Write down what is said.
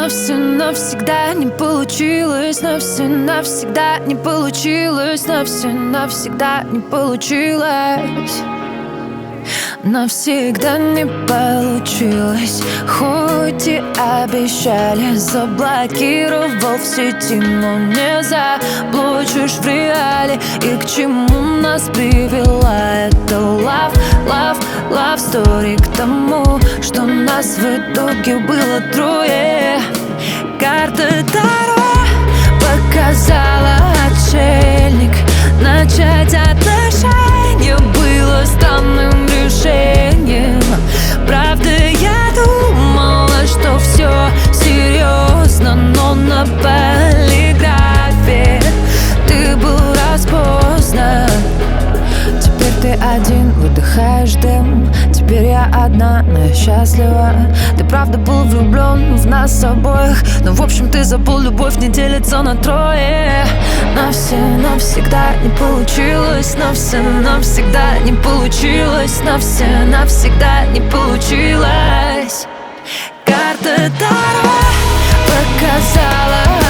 но все навсегда не получилось, но все навсегда не получилось, но все навсегда не получилось. Навсегда не получилось, хоть и обещали. Заблокировал в сети, но не заблочишь в реале. И к чему нас привела эта love story? К тому, что нас в итоге было трое. Карта Таро показала отшельник. Начать отношения было странным решением. Правда, я думала, что все серьезно, но на полиграфе ты был распознан. Теперь ты один, выдыхаешь дым. Теперь я одна, но я счастлива. Ты правда был влюблен в нас обоих, но в общем ты забыл, любовь не делится на трое. Но все навсегда не получилось, но все навсегда не получилось, но все навсегда не получилось. Карта Таро показала